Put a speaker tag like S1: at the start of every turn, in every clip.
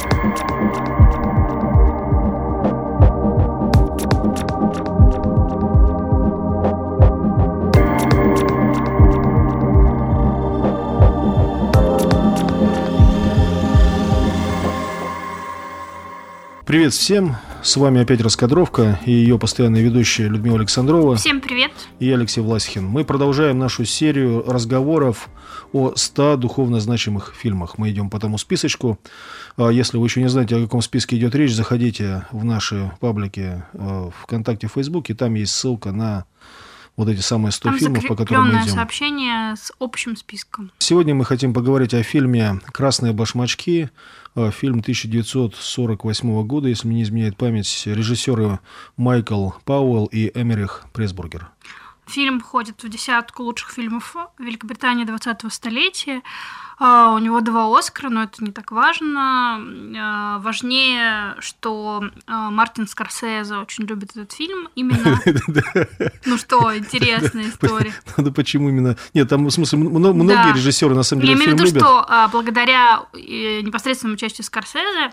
S1: Привет всем, с вами опять «Раскадровка» и ее постоянная ведущая Людмила Александрова.
S2: Всем привет.
S1: И я, Алексей Власихин. Мы продолжаем нашу серию разговоров о 100 духовно значимых фильмах. Мы идем по тому списочку. Если вы еще не знаете, о каком списке идет речь, заходите в наши паблики ВКонтакте, Фейсбуке, там есть ссылка на вот эти самые 100
S2: там
S1: фильмов, по которым мы идем.
S2: Сообщение с общим списком.
S1: Сегодня мы хотим поговорить о фильме «Красные башмачки», фильм 1948 года, если мне не изменяет память, режиссеры Майкл Пауэлл и Эмерих Пресбургер.
S2: Фильм входит в десятку лучших фильмов Великобритании 20-го столетия. У него 2 Оскара, но это не так важно. Важнее, что Мартин Скорсезе очень любит этот фильм. Именно... Ну что, интересная история.
S1: Да почему именно? Нет, там, в смысле, многие режиссеры на самом деле фильм любят.
S2: Я имею в виду, что благодаря непосредственному участию Скорсезе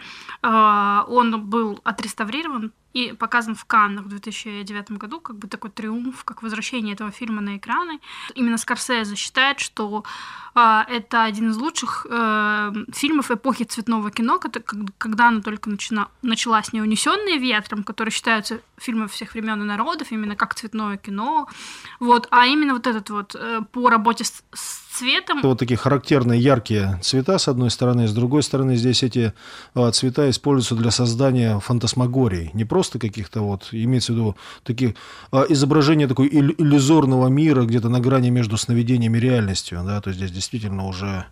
S2: он был отреставрирован и показан в Каннах в 2009 году, как бы такой триумф, как возвращение этого фильма на экраны. Именно Скорсезе считает, что это один из лучших фильмов эпохи цветного кино, когда она только началась, не «Унесённые ветром», которые считаются фильмом всех времен и народов, именно как цветное кино, вот, а именно вот этот вот по работе с цветом. Вот
S1: такие характерные яркие цвета, с одной стороны, с другой стороны, здесь эти цвета используются для создания фантасмагорий, не просто каких-то вот, имеется в виду, таких изображения такой иллюзорного мира, где-то на грани между сновидениями и реальностью, да, то есть здесь действительно уже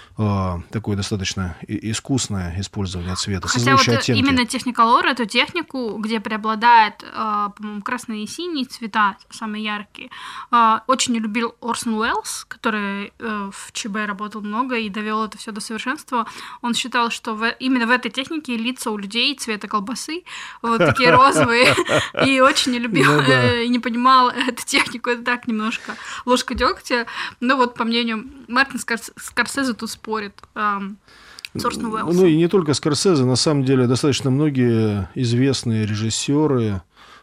S1: такое достаточно искусное использование цвета, создающее оттенки.
S2: Именно Technicolor, эту технику, где преобладает, по-моему, красные и синие цвета, самые яркие, очень любил Орсон Уэллс, который в ЧБ работал много и довел это все до совершенства. Он считал, что именно в этой технике лица у людей цвета колбасы, вот такие розовые, и очень не любил, и не понимал эту технику, это так немножко ложка дегтя. Но вот, по мнению Мартина Скорсезе, тут спорит с Орсоном Уэллсом.
S1: Ну и не только Скорсезе, на самом деле достаточно многие известные режиссеры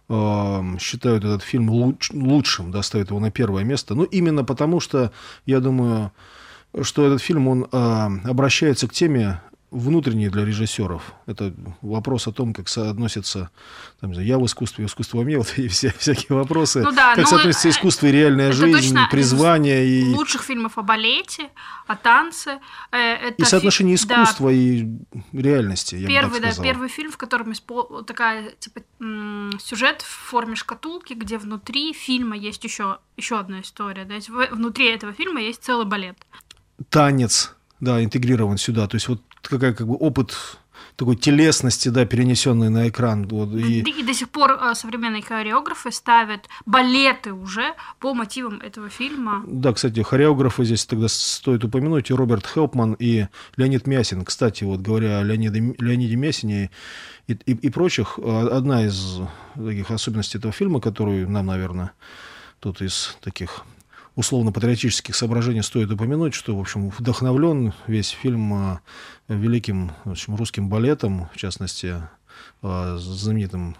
S1: считают этот фильм лучшим, да, ставят его на первое место. Ну, именно потому, что, я думаю, что этот фильм, он обращается к теме внутренней для режиссеров. Это вопрос о том, как соотносится, там, не знаю, я в искусстве, искусство во мне, вот и всякие вопросы. Как соотносится искусство и реальная жизнь, призвание.
S2: И лучших фильмов о балете, о танце.
S1: И соотношение искусства и реальности, я бы так сказал.
S2: Первый фильм, в котором такая, типа, сюжет в форме шкатулки, где внутри фильма есть еще одна история. Да? Внутри этого фильма есть целый балет.
S1: Танец, да, интегрирован сюда. То есть вот какая как бы опыт такой телесности, да, перенесенный на экран. Вот,
S2: и до сих пор современные хореографы ставят балеты уже по мотивам этого фильма.
S1: Да, кстати, хореографы здесь тогда стоит упомянуть, и Роберт Хелпман, и Леонид Мясин. Кстати, вот говоря о Леониде Мясине и прочих, одна из таких особенностей этого фильма, которую нам, наверное, тут из таких условно-патриотических соображений стоит упомянуть, что, в общем, вдохновлен весь фильм великим, в общем, русским балетом, в частности, знаменитым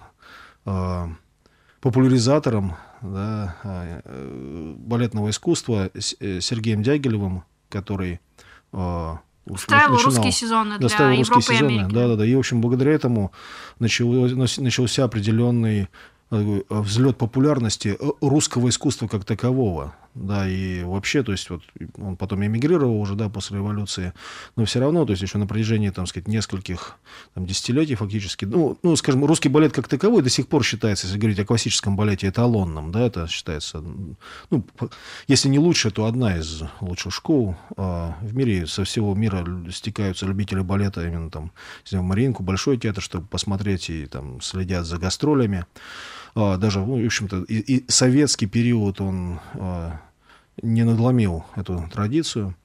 S1: популяризатором, да, балетного искусства Сергеем Дягилевым, который
S2: устраивал русские сезоны для Европы и Америки.
S1: Да. И, в общем, благодаря этому начался определенный взлет популярности русского искусства как такового. Да, и вообще, то есть, вот он потом эмигрировал уже, да, после революции, но все равно, то есть, еще на протяжении, там, сказать, нескольких десятилетий фактически, ну, скажем, русский балет как таковой до сих пор считается, если говорить о классическом балете, эталонным, да, это считается, ну, если не лучше, то одна из лучших школ в мире, со всего мира стекаются любители балета именно там, в Мариинку, Большой театр, чтобы посмотреть, и там следят за гастролями. Даже, в общем-то, и советский период, он не надломил эту традицию.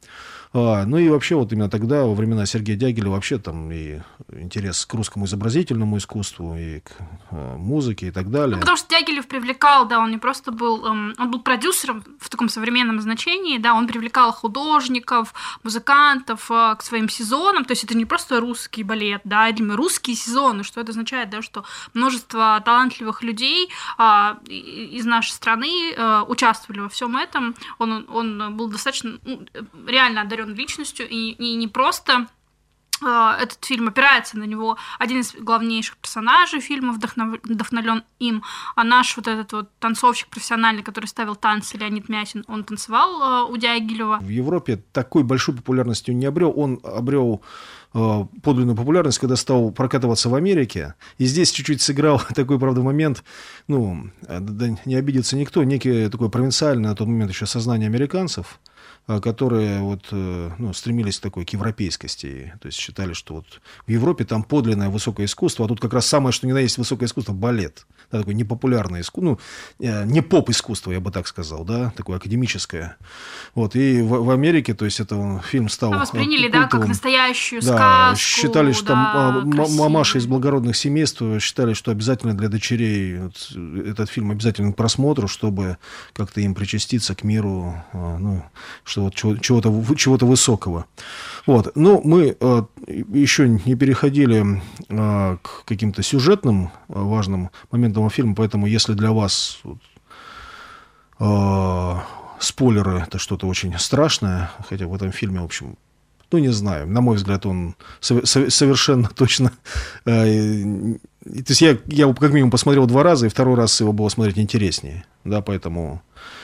S1: Ну и вообще вот именно тогда, во времена Сергея Дягилева, вообще там и интерес к русскому изобразительному искусству, и к музыке и так далее.
S2: Ну, потому что Дягилев привлекал, да, он не просто был, он был продюсером в таком современном значении, да, он привлекал художников, музыкантов к своим сезонам, то есть это не просто русский балет, да, или русские сезоны, что это означает, да, что множество талантливых людей из нашей страны участвовали во всем этом, он был достаточно реально одарен личностью, и не просто этот фильм опирается на него, один из главнейших персонажей фильма вдохновлен им, а наш вот этот вот танцовщик профессиональный, который ставил танцы, Леонид Мятин, он танцевал у Дягилева.
S1: В Европе такой большой популярности он не обрел, он обрел подлинную популярность, когда стал прокатываться в Америке. И здесь чуть-чуть сыграл такой, правда, момент, ну, да, не обидится никто, некий такой провинциальный на тот момент еще сознание американцев, которые вот, ну, стремились такой к европейскости. То есть считали, что вот в Европе там подлинное высокое искусство, а тут как раз самое, что ни на есть высокое искусство, балет. Да, такое непопулярное искусство, ну, не поп-искусство, я бы так сказал, да, такое академическое. Вот, и в Америке, то есть это фильм стал
S2: восприняли,
S1: культовым,
S2: да, как настоящую сказку.
S1: Да, считали, что
S2: да,
S1: мамаши из благородных семейств считали, что обязательно для дочерей вот, этот фильм обязательно к просмотру, чтобы как-то им причаститься к миру, ну, что вот чего-то высокого. Вот. Но мы еще не переходили к каким-то сюжетным важным моментам фильма, поэтому если для вас спойлеры — это что-то очень страшное, хотя в этом фильме, в общем, ну, не знаю, на мой взгляд, он совершенно точно... То есть я как минимум посмотрел 2 раза, и 2-й раз его было смотреть интереснее, да, поэтому...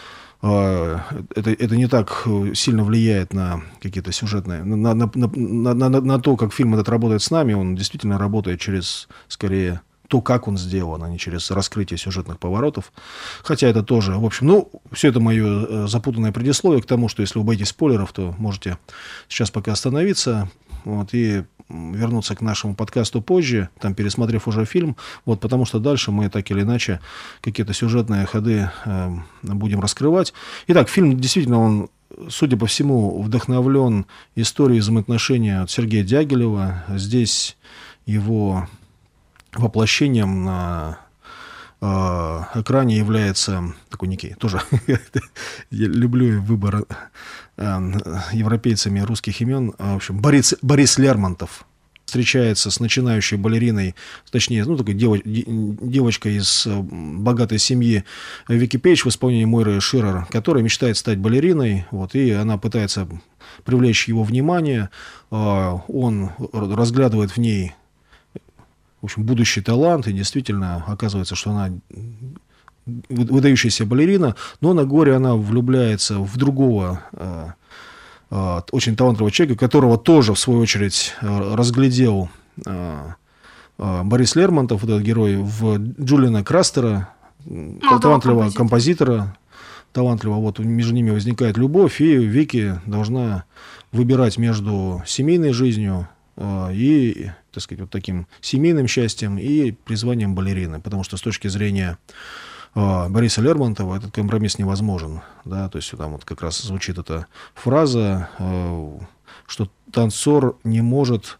S1: Это не так сильно влияет на какие-то сюжетные, на то, как фильм этот работает с нами. Он действительно работает через, скорее, то, как он сделан, а не через раскрытие сюжетных поворотов. Хотя это тоже, в общем, ну, все это мое запутанное предисловие к тому, что если вы боитесь спойлеров, то можете сейчас пока остановиться, вот, и вернуться к нашему подкасту позже, там, пересмотрев уже фильм, вот, потому что дальше мы так или иначе какие-то сюжетные ходы будем раскрывать. Итак, фильм действительно, он, судя по всему, вдохновлен историей взаимоотношений от Сергея Дягилева. Здесь его воплощением на экране является такой некий, тоже я люблю выбор европейцами русских имен, в общем, Борис Лермонтов встречается с начинающей балериной, точнее, ну, такой девочкой из богатой семьи Вики Пейдж в исполнении Мойры Ширер, которая мечтает стать балериной, вот, и она пытается привлечь его внимание, он разглядывает в ней, в общем, будущий талант, и действительно оказывается, что она выдающаяся балерина, но на горе она влюбляется в другого очень талантливого человека, которого тоже, в свою очередь, разглядел Борис Лермонтов, вот этот герой, в Джулиана Крастера, талантливого композитора, талантливого, вот между ними возникает любовь, и Вики должна выбирать между семейной жизнью и, так сказать, вот таким семейным счастьем и призванием балерины, потому что с точки зрения Бориса Лермонтова этот компромисс невозможен, да, то есть там вот как раз звучит эта фраза, что танцор не может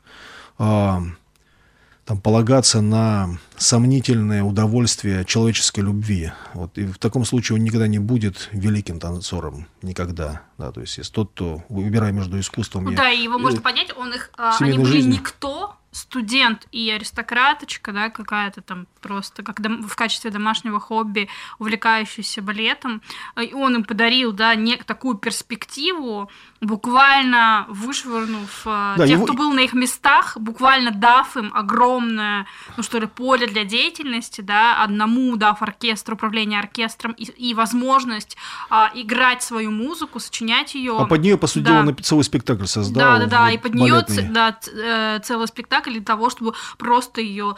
S1: там полагаться на сомнительное удовольствие человеческой любви. Вот, и в таком случае он никогда не будет великим танцором, никогда, да, то есть если тот, кто, выбирая между искусством и...
S2: Да, и его можно понять, они были никто, студент и аристократочка, да, какая-то там просто как в качестве домашнего хобби, увлекающаяся балетом, и он им подарил, да, такую перспективу, буквально вышвырнув тех, кто был на их местах, буквально дав им огромное, ну что ли, поле для деятельности, да, одному дав оркестру, управление оркестром и возможность играть свою музыку, сочинять ее.
S1: А под нее, по сути дела, целый спектакль создал.
S2: Да, и под нее целый спектакль спектакль для того, чтобы просто ее,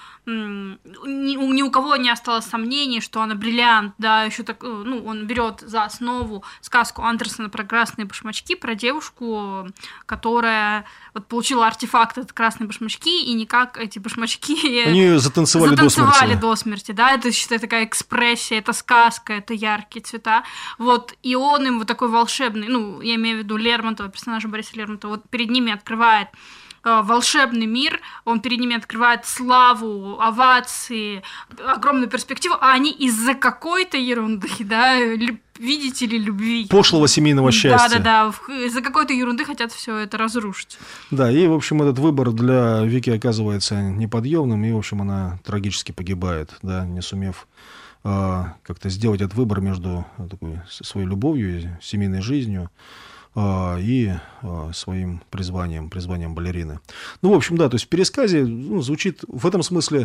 S2: ни у кого не осталось сомнений, что она бриллиант, да, еще так, он берет за основу сказку Андерсона про красные башмачки, про девушку, которая вот получила артефакт от красной башмачки, и никак эти башмачки...
S1: Они затанцевали
S2: до смерти, да, это, считай, такая экспрессия, это сказка, это яркие цвета, вот, и он им вот такой волшебный, я имею в виду Лермонтова, персонажа Бориса Лермонтова, вот перед ними открывает волшебный мир, он перед ними открывает славу, овации, огромную перспективу, а они из-за какой-то ерунды, да, видите ли, любви.
S1: Пошлого семейного счастья.
S2: Да, из-за какой-то ерунды хотят все это разрушить.
S1: Да, и, в общем, этот выбор для Вики оказывается неподъемным, и, в общем, она трагически погибает, да, не сумев как-то сделать этот выбор между такой своей любовью, семейной жизнью, и своим призванием балерины. В общем, да, то есть в пересказе звучит в этом смысле,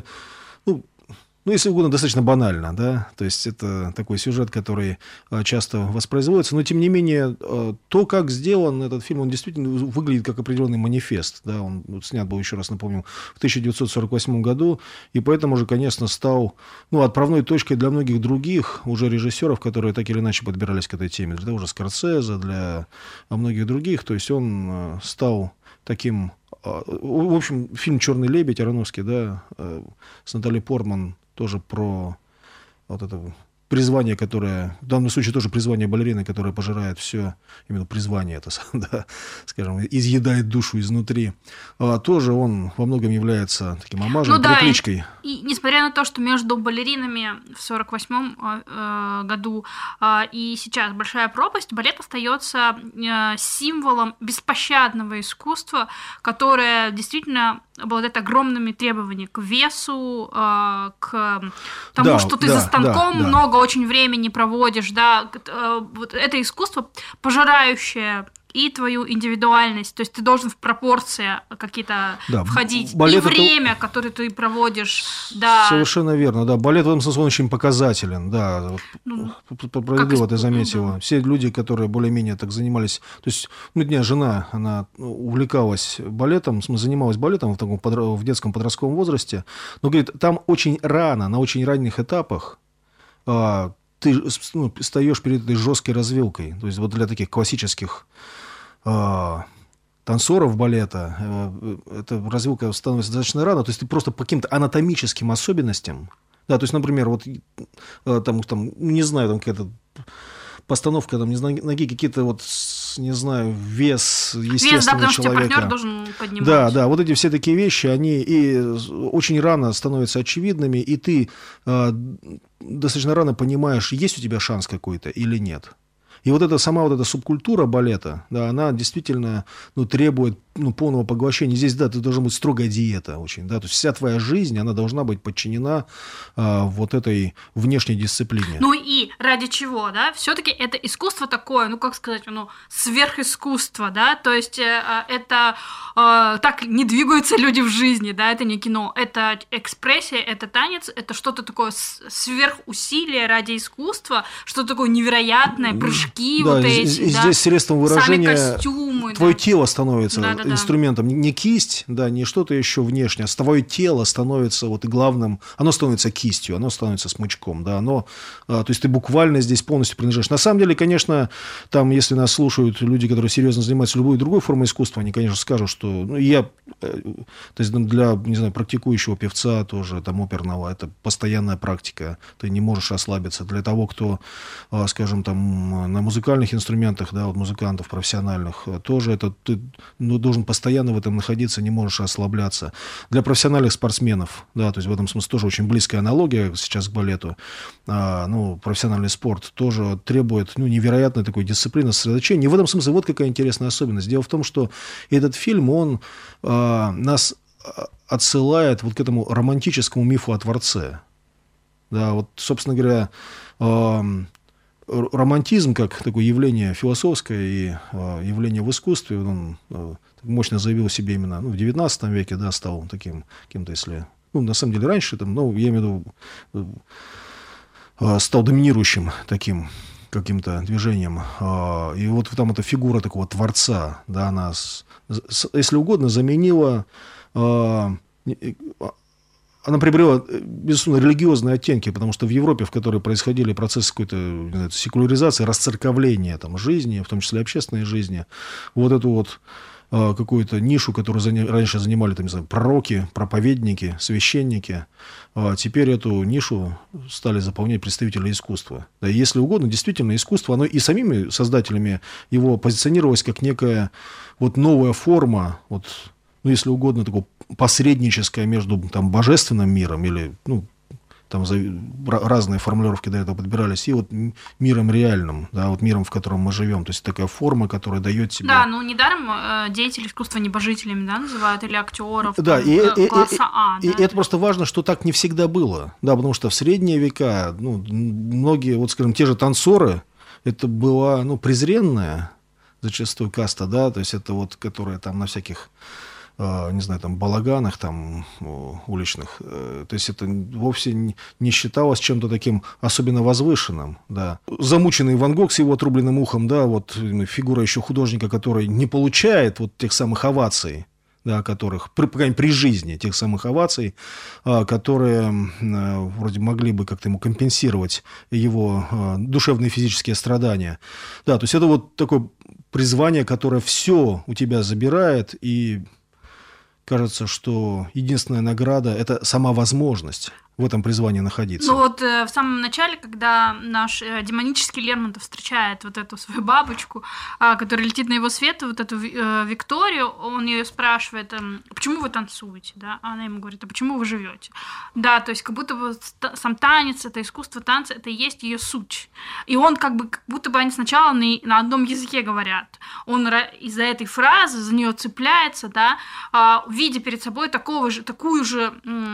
S1: если угодно, достаточно банально, да, то есть это такой сюжет, который часто воспроизводится, но тем не менее то, как сделан этот фильм, он действительно выглядит как определенный манифест, да, он снят был, еще раз напомню, в 1948 году, и поэтому же, конечно, стал, отправной точкой для многих других уже режиссеров, которые так или иначе подбирались к этой теме, для того же Скорсезе, для многих других, то есть он стал таким, в общем, фильм «Черный лебедь» Аронофский, да, с Натали Портман, тоже про вот это призвание, которое, в данном случае тоже призвание балерины, которое пожирает все, именно призвание это, да, скажем, изъедает душу изнутри. Тоже он во многом является таким омажем, перекличкой.
S2: И несмотря на то, что между балеринами в 1948 году и сейчас большая пропасть, балет остается символом беспощадного искусства, которое действительно обладает огромными требованиями к весу, к тому, что ты за станком много очень времени проводишь, да, вот это искусство, пожирающее и твою индивидуальность, то есть ты должен в пропорции какие-то входить, и время, которое ты проводишь, да.
S1: Совершенно верно, да, балет в этом смысле очень показателен, да, справедливо ты заметила. Все люди, которые более-менее так занимались, то есть, у меня жена, она увлекалась балетом, занималась балетом в детском подростковом возрасте, но, говорит, там очень рано, на очень ранних этапах ты встаешь перед этой жесткой развилкой. То есть вот для таких классических танцоров балета эта развилка становится достаточно рано. То есть ты просто по каким-то анатомическим особенностям, да, то есть, например, вот там не знаю, там какая-то постановка там, ноги, какие-то вот, не знаю, вес естественного человека. Что партнер
S2: должен поднимать.
S1: Да, вот эти все такие вещи, они и очень рано становятся очевидными, и ты достаточно рано понимаешь, есть у тебя шанс какой-то или нет. И вот эта сама вот эта субкультура балета, да, она действительно требует полного поглощения. Здесь, да, ты должна быть строгая диета очень, да, то есть вся твоя жизнь, она должна быть подчинена вот этой внешней дисциплине.
S2: И ради чего, да, все-таки это искусство такое, как сказать, сверхискусство, да, то есть это так не двигаются люди в жизни, да, это не кино, это экспрессия, это танец, это что-то такое сверхусилие ради искусства, что-то такое невероятное, прыжки
S1: да,
S2: вот эти,
S1: и здесь средством выражения
S2: сами костюмы,
S1: твое тело становится инструментом,
S2: да.
S1: Не кисть, да, не что-то еще внешнее, а твое тело становится вот и главным, оно становится кистью, оно становится смычком, да, то есть ты буквально здесь полностью принадлежишь. На самом деле, конечно, там, если нас слушают люди, которые серьезно занимаются любой другой формой искусства, они, конечно, скажут, что то есть для, не знаю, практикующего певца тоже, там, оперного, это постоянная практика, ты не можешь расслабиться. Для того, кто, скажем, там, на музыкальных инструментах, да, вот музыкантов профессиональных, тоже это ты должен постоянно в этом находиться, не можешь расслабляться. Для профессиональных спортсменов, да, то есть в этом смысле тоже очень близкая аналогия сейчас к балету, профессиональный спорт тоже требует невероятной такой дисциплины, сосредоточения. И в этом смысле вот какая интересная особенность. Дело в том, что этот фильм, он нас отсылает вот к этому романтическому мифу о Творце. Да, вот, собственно говоря, романтизм как такое явление философское и явление в искусстве, он мощно заявил о себе именно в XIX веке, да, стал таким каким-то, если... на самом деле раньше, там, я имею в виду, стал доминирующим таким каким-то движением. И вот там эта фигура такого творца, да, она, если угодно, заменила она приобрела, безусловно, религиозные оттенки, потому что в Европе, в которой происходили процессы какой-то, не знаю, секуляризации, расцерковления там, жизни, в том числе общественной жизни, вот эту вот какую-то нишу, которую раньше занимали там, не знаю, пророки, проповедники, священники, теперь эту нишу стали заполнять представители искусства. Да, если угодно, действительно, искусство, оно и самими создателями его позиционировалось как некая вот новая форма, вот, ну, если угодно, такое посредническое между там, божественным миром или, ну, там разные формулировки до этого подбирались, и вот миром реальным, да, вот миром, в котором мы живем. То есть такая форма, которая дает себе...
S2: Да, ну недаром деятели искусства небожителями, да, называют, или актеров,
S1: да,
S2: там, класса А.
S1: И
S2: да?
S1: это просто важно, что так не всегда было. Да, потому что в средние века, ну, многие, вот, скажем, те же танцоры, это была, ну, презренная зачастую каста, да, то есть это вот, которая там на всяких... не знаю, там, балаганах там, уличных. То есть это вовсе не считалось чем-то таким особенно возвышенным. Да. Замученный Ван Гог с его отрубленным ухом, да, вот фигура еще художника, который не получает вот тех самых оваций, да, которых, при жизни, тех самых оваций, которые вроде могли бы как-то ему компенсировать его душевные и физические страдания. Да, то есть это вот такое призвание, которое все у тебя забирает, и кажется, что единственная награда – это сама возможность в этом призвании находиться.
S2: Ну вот в самом начале, когда наш демонический Лермонтов встречает вот эту свою бабочку, которая летит на его свет, вот эту Викторию, он ее спрашивает, почему вы танцуете, да? А она ему говорит, а почему вы живете? Да, то есть как будто бы сам танец, это искусство танца, это и есть ее суть. И он как будто бы они сначала на одном языке говорят. Он из-за этой фразы за нее цепляется, да, видя перед собой такую же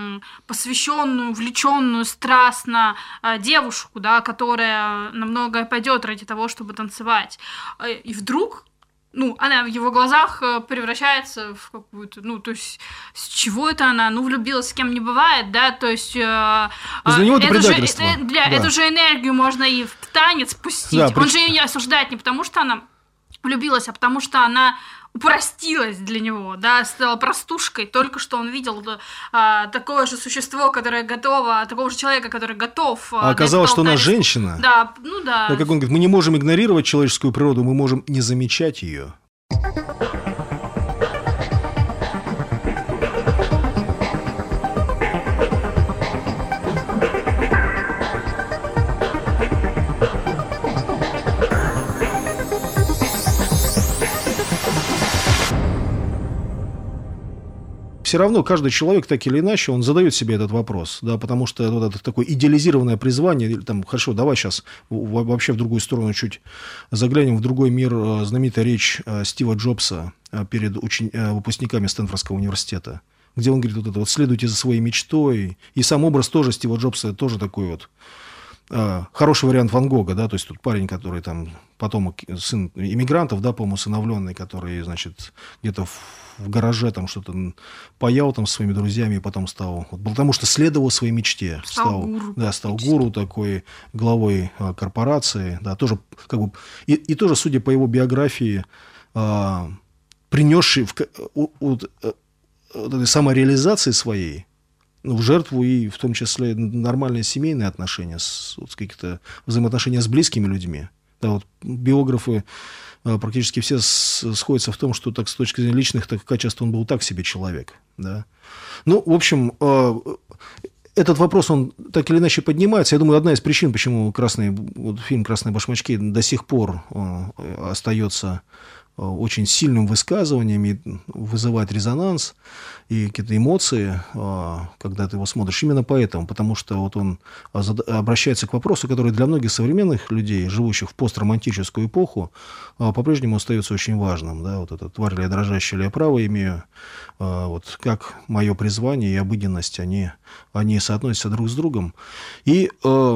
S2: посвященную, увлеченную, страстно девушку, да, которая на многое пойдет ради того, чтобы танцевать. И вдруг, ну, она в его глазах превращается в какую-то, ну, то есть, с чего это она, ну, влюбилась, с кем не бывает, да, то есть...
S1: Для него это предательство.
S2: Эту же энергию можно и в танец пустить. Да, он же ее не осуждает не потому, что она влюбилась, а потому что она упростилась для него, да, стала простушкой, только что он видел такое же существо, которое готово, такого же человека, который готов...
S1: А оказалось, что она женщина.
S2: Да, ну да.
S1: Но, как он говорит, мы не можем игнорировать человеческую природу, мы можем не замечать ее. Все равно каждый человек, так или иначе, он задает себе этот вопрос, да, потому что вот это такое идеализированное призвание, или там, хорошо, давай сейчас вообще в другую сторону чуть заглянем, в другой мир. Знаменитая речь Стива Джобса перед выпускниками Стэнфордского университета, где он говорит вот это вот: следуйте за своей мечтой, и сам образ тоже Стива Джобса тоже такой вот хороший вариант Ван Гога, да, то есть тут парень, который там потомок, сын иммигрантов, да, по-моему, усыновленный, который, значит, где-то в гараже там что-то паял там со своими друзьями, и потом стал, вот, потому что следовал своей мечте, стал гуру такой, главой корпорации, да, тоже как бы, и тоже, судя по его биографии, принесший этой самореализации своей в жертву и в том числе нормальные семейные отношения, какие-то взаимоотношения с близкими людьми. Да, вот биографы практически все сходятся в том, что так, с точки зрения личных качеств он был так себе человек. Да. Ну, в общем, этот вопрос, он так или иначе поднимается. Я думаю, одна из причин, почему фильм «Красные башмачки» до сих пор остается очень сильным высказыванием и вызывает резонанс и какие-то эмоции, когда ты его смотришь. Именно поэтому, потому что вот он обращается к вопросу, который для многих современных людей, живущих в постромантическую эпоху, по-прежнему остается очень важным. Да? Вот это «тварь ли я, дрожащая ли я право имею», вот как мое призвание и обыденность, они соотносятся друг с другом. И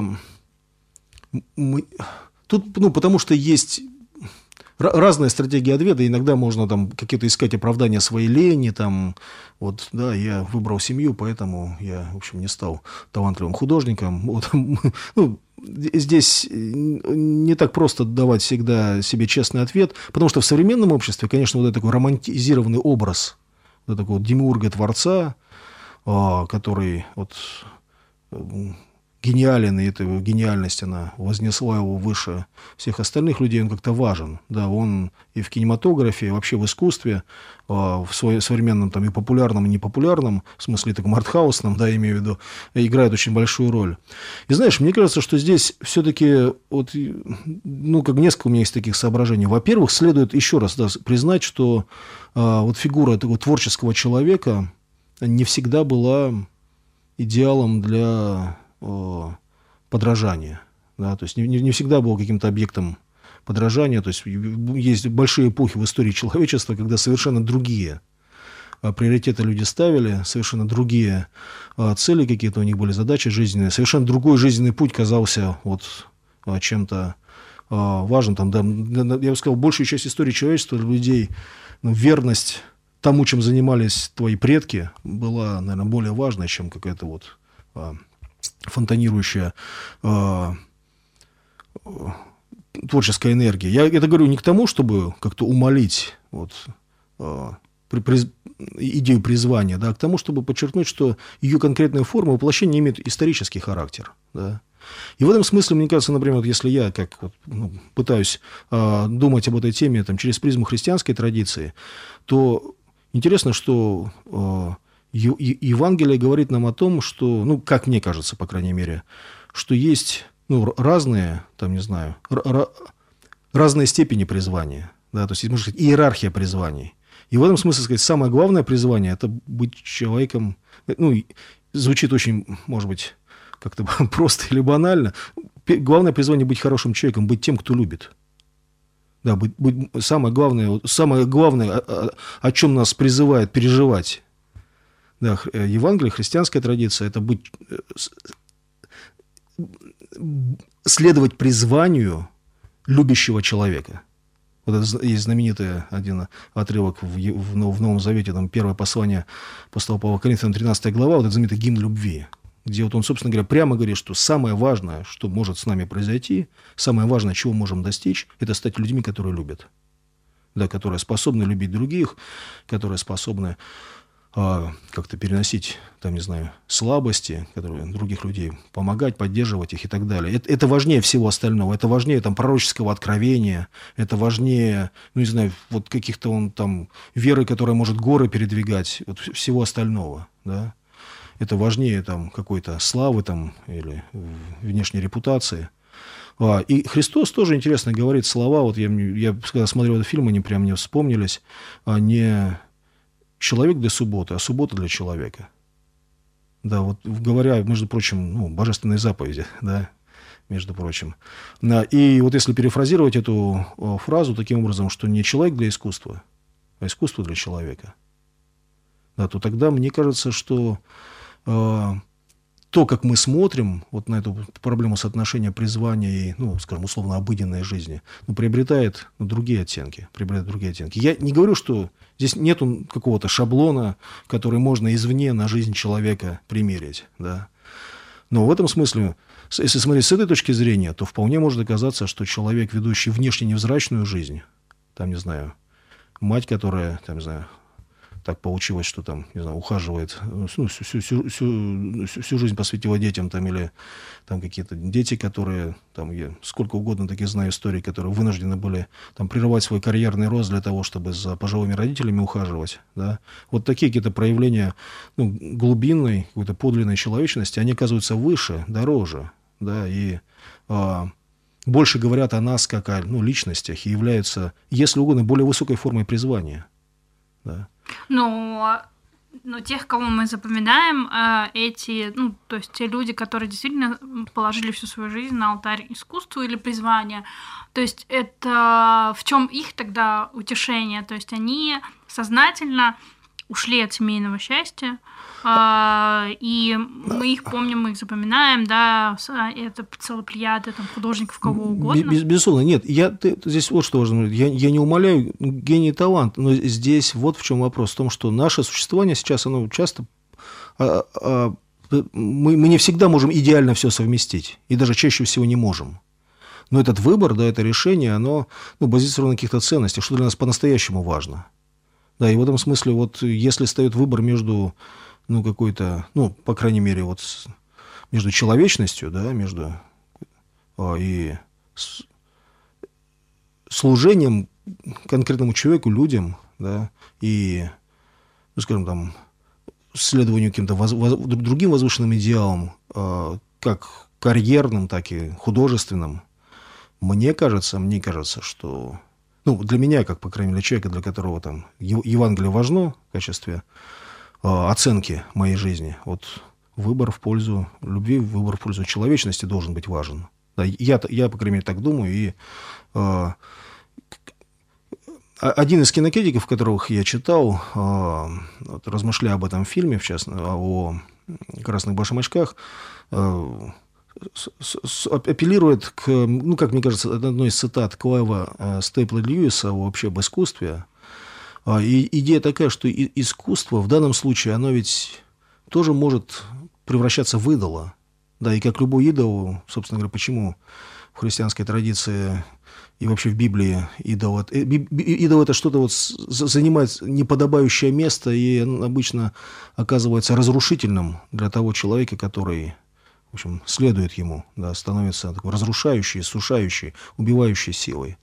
S1: тут, потому что есть разные стратегии ответа, иногда можно там какие-то искать оправдания своей лени, там, вот, да, я выбрал семью, поэтому я, в общем, не стал талантливым художником. Вот, ну, здесь не так просто давать всегда себе честный ответ, потому что в современном обществе, конечно, вот этот такой романтизированный образ да, такого демиурга-творца, который вот гениален, и эта его гениальность, она вознесла его выше всех остальных людей, он как-то важен. Да, он и в кинематографе, и вообще в искусстве, в современном там, и популярном, и непопулярном, в смысле таком артхаусном, да, имею в виду, играет очень большую роль. И знаешь, мне кажется, что здесь все-таки, вот, ну, как несколько у меня есть таких соображений. Во-первых, следует еще раз, да, признать, что вот фигура такого творческого человека не всегда была идеалом для подражания. Да, то есть не всегда был каким-то объектом подражания. То есть есть большие эпохи в истории человечества, когда совершенно другие приоритеты люди ставили, совершенно другие цели какие-то у них были, задачи жизненные, совершенно другой жизненный путь казался вот чем-то важным. Там, да, я бы сказал, большая часть истории человечества для людей, ну, верность тому, чем занимались твои предки, была, наверное, более важной, чем какая-то вот фонтанирующая творческая энергия. Я это говорю не к тому, чтобы как-то умалить вот, идею призвания, да, а к тому, чтобы подчеркнуть, что ее конкретная форма воплощения имеет исторический характер. Да. И в этом смысле, мне кажется, например, вот если я как, вот, ну, пытаюсь думать об этой теме там, через призму христианской традиции, то интересно, что Евангелие говорит нам о том, что, ну, как мне кажется, по крайней мере, что есть, ну, разные, там, не знаю, разные степени призвания. Да, то есть, можно сказать, иерархия призваний. И в этом смысле, сказать, самое главное призвание – это быть человеком, ну, звучит очень, может быть, как-то просто или банально. Главное призвание – быть хорошим человеком, быть тем, кто любит. Да, самое главное, о чем нас призывает переживать, да, Евангелие, христианская традиция – это быть, следовать призванию любящего человека. Вот это есть знаменитый один отрывок в Новом Завете, там первое послание апостола Павла Коринфянам, 13 глава, вот этот знаменитый гимн любви, где вот он, собственно говоря, прямо говорит, что самое важное, что может с нами произойти, самое важное, чего можем достичь, это стать людьми, которые любят, да, которые способны любить других, которые способны как-то переносить, там, не знаю, слабости, которые других людей, помогать, поддерживать их и так далее. Это важнее всего остального. Это важнее там, пророческого откровения, это важнее, ну, не знаю, вот каких-то там веры, которая может горы передвигать, вот, всего остального. Да? Это важнее там, какой-то славы там, или внешней репутации. И Христос тоже, интересно, говорит слова, вот я когда смотрел этот фильм, они прям мне вспомнились, не человек для субботы, а суббота для человека. Да, вот говоря, между прочим, ну, божественные заповеди, да, между прочим. И вот если перефразировать эту фразу таким образом, что не человек для искусства, а искусство для человека, да, то тогда мне кажется, что то, как мы смотрим вот на эту проблему соотношения призвания и, ну, скажем, условно, обыденной жизни, ну, приобретает другие оттенки. Я не говорю, что здесь нет какого-то шаблона, который можно извне на жизнь человека примерить. Да? Но в этом смысле, если смотреть с этой точки зрения, то вполне может оказаться, что человек, ведущий внешне невзрачную жизнь, там, не знаю, мать, которая, там, не знаю, так получилось, что там, не знаю, ухаживает, ну, всю жизнь посвятила детям, там, или там какие-то дети, которые, там, я сколько угодно таких знаю историй, которые вынуждены были там прерывать свой карьерный рост для того, чтобы за пожилыми родителями ухаживать, да. Вот такие какие-то проявления, ну, глубинной, какой-то подлинной человечности, они оказываются выше, дороже, да, и больше говорят о нас как о, ну, личностях и являются, если угодно, более высокой формой призвания, да.
S2: Но тех, кого мы запоминаем, эти, ну, то есть те люди, которые действительно положили всю свою жизнь на алтарь искусства или призвания, то есть это в чем их тогда утешение? То есть они сознательно ушли от семейного счастья, и мы их помним, мы их запоминаем, да, это целая плеяда там, художников, кого угодно.
S1: Безусловно, нет, здесь вот что важно, я не умаляю гений и талант, но здесь вот в чем вопрос, в том, что наше существование сейчас, оно часто, мы не всегда можем идеально все совместить, и даже чаще всего не можем. Но этот выбор, да, это решение, оно, ну, базируется на каких-то ценностях, что для нас по-настоящему важно. Да, и в этом смысле, вот если стоит выбор между, ну, какой-то, ну, по крайней мере, вот между человечностью, да, между и служением конкретному человеку, людям, да, и, ну, скажем, там, следованию каким-то другим возвышенным идеалам, как карьерным, так и художественным, мне кажется, что, ну, для меня, как, по крайней мере, человека, для которого там Евангелие важно в качестве оценки моей жизни, вот выбор в пользу любви, выбор в пользу человечности должен быть важен. Да, я, по крайней мере, так думаю, и один из кинокритиков, которых я читал, вот, размышляя об этом фильме, в частности, о «Красных башмачках», апеллирует к, ну, как мне кажется, одной из цитат Клайва Стейпла Льюиса вообще об искусстве. И идея такая, что искусство в данном случае, оно ведь тоже может превращаться в идола. Да, и как любой идол, собственно говоря, почему в христианской традиции и вообще в Библии идол это что-то вот занимает неподобающее место и обычно оказывается разрушительным для того человека, который, в общем, следует ему, да, становится такой разрушающей, сушающей, убивающей силой.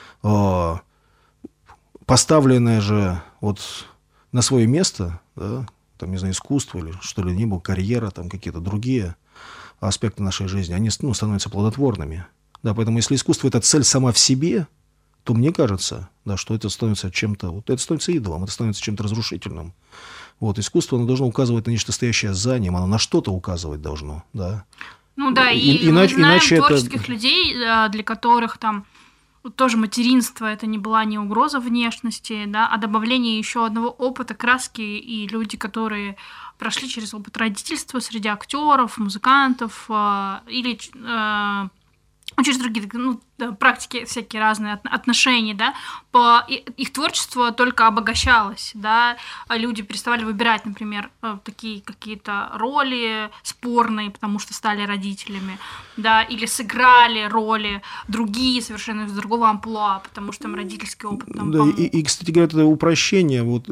S1: Поставленное же вот на свое место, да, там, не знаю, искусство или что ли ни было, карьера, там какие-то другие аспекты нашей жизни, они, ну, становятся плодотворными. Да, поэтому если искусство – это цель сама в себе, то мне кажется, да, что это становится чем-то, вот это становится идолом, это становится чем-то разрушительным. Вот, искусство, оно должно указывать на нечто стоящее за ним, оно на что-то указывать должно, да.
S2: Ну да, и мы знаем творческих людей, для которых там тоже материнство это не была не угроза внешности, да, а добавление еще одного опыта, краски, и люди, которые прошли через опыт родительства среди актеров, музыкантов или через другие, ну, практики всякие разные, отношения, да, их творчество только обогащалось, да, люди переставали выбирать, например, такие какие-то роли спорные, потому что стали родителями, да, или сыграли роли другие, совершенно из другого амплуа, потому что там родительский опыт там помог.
S1: Да, и, кстати говоря, это упрощение, вот,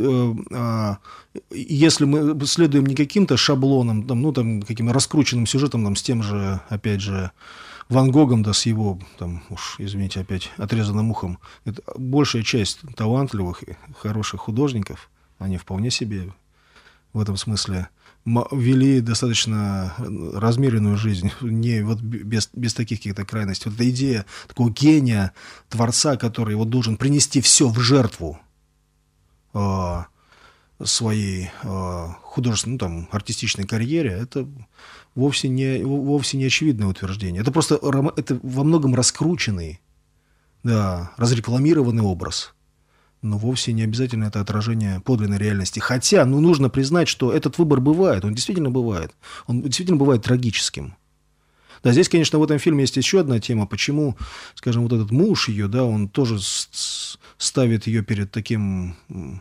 S1: если мы следуем не каким-то шаблонам, там, ну, там, каким-то раскрученным сюжетом, там, с тем же, опять же, Ван Гогом, да, с его, там, уж, извините, опять, отрезанным ухом, это большая часть талантливых и хороших художников, они вполне себе в этом смысле вели достаточно размеренную жизнь, не вот без таких каких-то крайностей. Вот эта идея такого гения, творца, который вот должен принести все в жертву своей художественной, ну, там, артистичной карьере, это вовсе не очевидное утверждение. Это просто это во многом раскрученный, да, разрекламированный образ. Но вовсе не обязательно это отражение подлинной реальности. Хотя, ну, нужно признать, что этот выбор бывает, он действительно бывает. Он действительно бывает трагическим. Да, здесь, конечно, в этом фильме есть еще одна тема, почему, скажем, вот этот муж ее, да, он тоже ставит ее перед таким...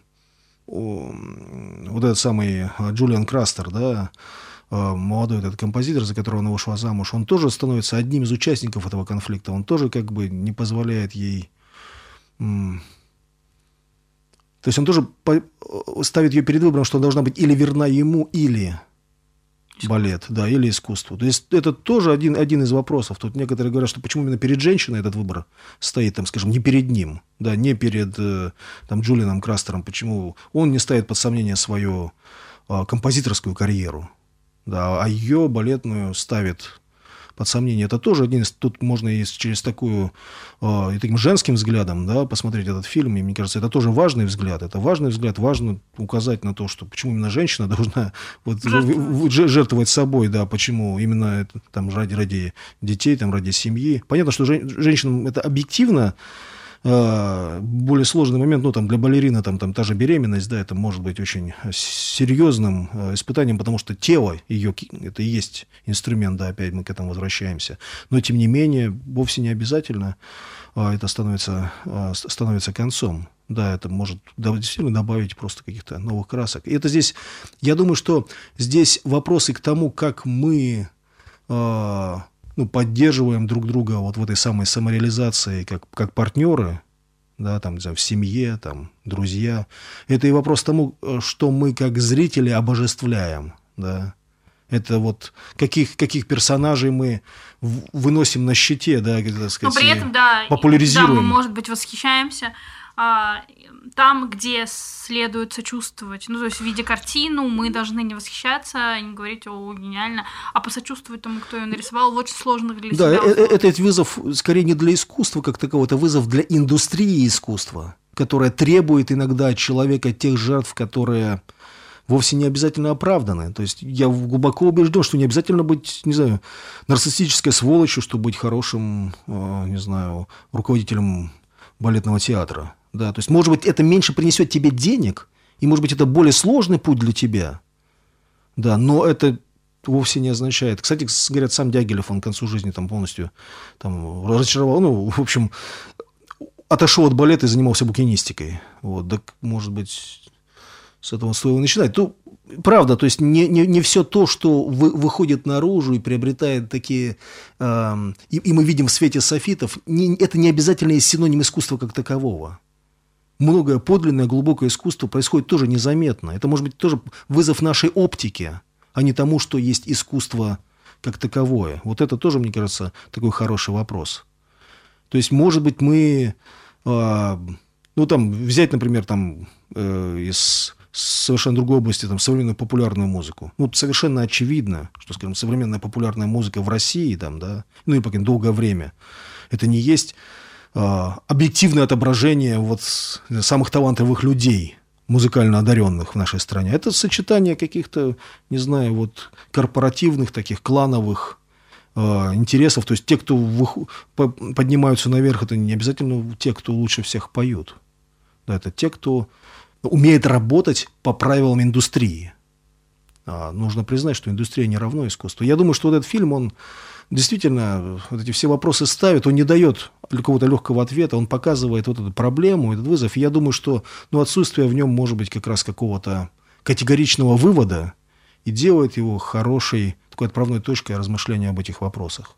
S1: Вот этот самый Джулиан Крастер, да, молодой этот композитор, за которого она вышла замуж, он тоже становится одним из участников этого конфликта. Он тоже как бы не позволяет ей... То есть он тоже ставит ее перед выбором, что она должна быть или верна ему, или балет, да, или искусству. То есть это тоже один из вопросов. Тут некоторые говорят, что почему именно перед женщиной этот выбор стоит, там, скажем, не перед ним, да, не перед там, Джулианом Крастером, почему он не ставит под сомнение свою композиторскую карьеру, да, а ее балетную ставит под сомнение. Это тоже один из... Тут можно и через такую... и таким женским взглядом, да, посмотреть этот фильм. И мне кажется, это тоже важный взгляд. Это важный взгляд. Важно указать на то, что почему именно женщина должна вот, жертвовать собой, да, почему именно это, там, ради детей, там, ради семьи. Понятно, что женщинам это объективно более сложный момент, ну, там, для балерины, там, та же беременность, да, это может быть очень серьезным испытанием, потому что тело ее, это и есть инструмент, да, опять мы к этому возвращаемся. Но, тем не менее, вовсе не обязательно это становится концом. Да, это может действительно добавить просто каких-то новых красок. И это здесь, я думаю, что здесь вопросы к тому, как мы... поддерживаем друг друга вот в этой самой самореализации как партнеры, да, там, не знаю, в семье, там, друзья. Это и вопрос тому, что мы как зрители обожествляем, да. Это вот каких персонажей мы выносим на щите, да, так сказать,
S2: но при этом, да,
S1: популяризируем.
S2: Да, мы, может быть, восхищаемся там, где следует сочувствовать. Ну, то есть, видя картину, мы должны не восхищаться, не говорить, о, гениально, а посочувствовать тому, кто ее нарисовал в очень сложных для себя условиях.
S1: Да, это вызов скорее не для искусства как такового, это вызов для индустрии искусства, которая требует иногда от человека тех жертв, которые вовсе не обязательно оправданы. То есть я глубоко убежден, что не обязательно быть, не знаю, нарциссической сволочью, чтобы быть хорошим, не знаю, руководителем балетного театра. Да, то есть, может быть, это меньше принесет тебе денег, и, может быть, это более сложный путь для тебя. Да, но это вовсе не означает. Кстати, говорят, сам Дягилев, он к концу жизни там полностью там, разочаровал, ну, в общем, отошел от балета и занимался букинистикой. Вот, так, может быть, с этого стоило начинать. Ну, правда, то есть не все то, что выходит наружу и приобретает такие... и мы видим в свете софитов, это не обязательно есть синоним искусства как такового. Многое подлинное, глубокое искусство происходит тоже незаметно. Это может быть тоже вызов нашей оптики, а не тому, что есть искусство как таковое. Вот это тоже, мне кажется, такой хороший вопрос. То есть, может быть, мы... ну, там, взять, например, там, из совершенно другой области, там, современную популярную музыку. Ну, совершенно очевидно, что, скажем, современная популярная музыка в России, там, да, ну, и пока долгое время, это не есть объективное отображение вот самых талантливых людей, музыкально одаренных в нашей стране. Это сочетание каких-то, не знаю, вот корпоративных таких клановых интересов. То есть те, кто поднимаются наверх, это не обязательно те, кто лучше всех поют. Да, это те, кто умеет работать по правилам индустрии. Нужно признать, что индустрия не равно искусству. Я думаю, что вот этот фильм, он действительно вот эти все вопросы ставит, он не дает какого-то легкого ответа, он показывает вот эту проблему, этот вызов. И я думаю, что отсутствие в нем может быть как раз какого-то категоричного вывода и делает его хорошей такой отправной точкой размышления об этих вопросах.